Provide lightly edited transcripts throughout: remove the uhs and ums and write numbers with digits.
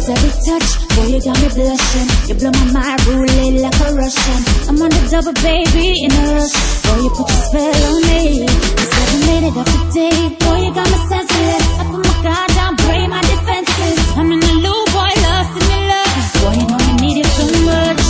every touch, boy, you got me blushing. You blow my mind, ruling like a Russian. I'm on the double, baby, in a rush. Boy, you put your spell on me. Cause every minute of the day, boy, you got me senseless. I put my guard down, break my defenses. I'm in the loop, boy, lost in your love. Boy, you know I need it so much.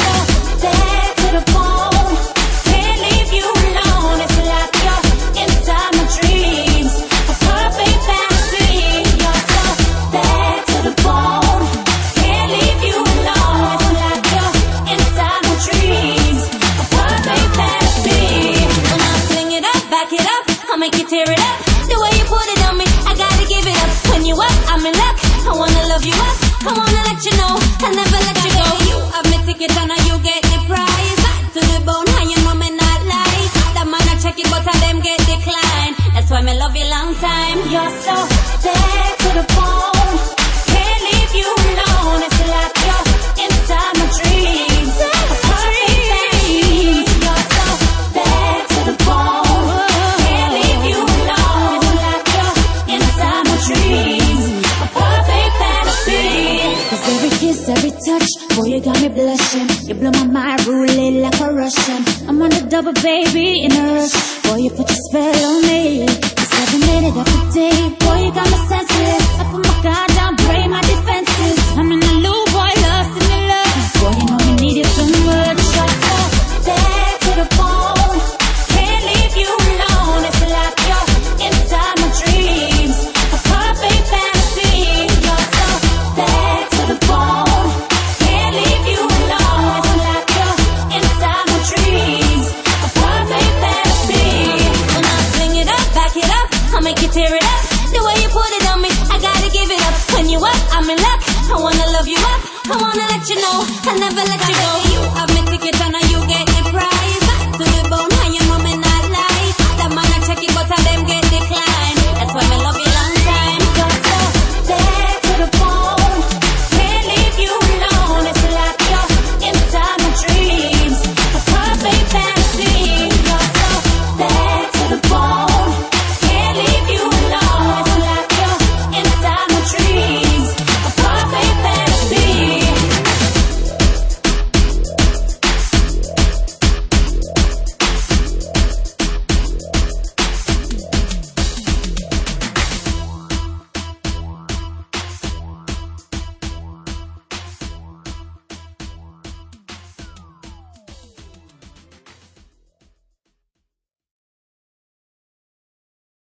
So back to the phone, can't leave you alone. It's like you're inside my dreams, a perfect fantasy. You're so back to the phone, can't leave you alone. It's like you're inside my dreams, a perfect fantasy. When I fling it up, back it up, I'll make you tear it up. The way you put it on me, I gotta give it up. When you up, I'm in luck. I wanna love you up, I wanna let you know I'll never let you go. You have me ticket and now you get the prize. Back to the bone, how you know me not lie. That man I check it, but I them get declined. That's why me love you long time. You're so back to the phone, can't leave you alone. It's like you're inside my dreams, a perfect fantasy. You're so back to the phone, can't leave you alone. It's like you're inside my dreams, a perfect fantasy. Cause every kiss, every touch, boy, you got me blushing. You blow my mind, ruling like a Russian. I'm on the double, baby, in a rush. Boy, you put your spell on me. Cause every minute of the day, boy, you got me senseless. I put my guard down, break my defenses. I'm in the loop, boy, lost in your love. Boy, you know you need it so much. So back to the phone, can't leave you alone. It's like you're inside my dreams, a perfect fantasy. You're so back to the phone, can't leave you alone. It's like you're inside my dreams, a perfect fantasy. When I fling it up, back it up, I'll make you tear it up. The way you put it on me, I gotta give it up. When you up, I'm in luck. I wanna love you up, I wanna let you know I'll never let you go.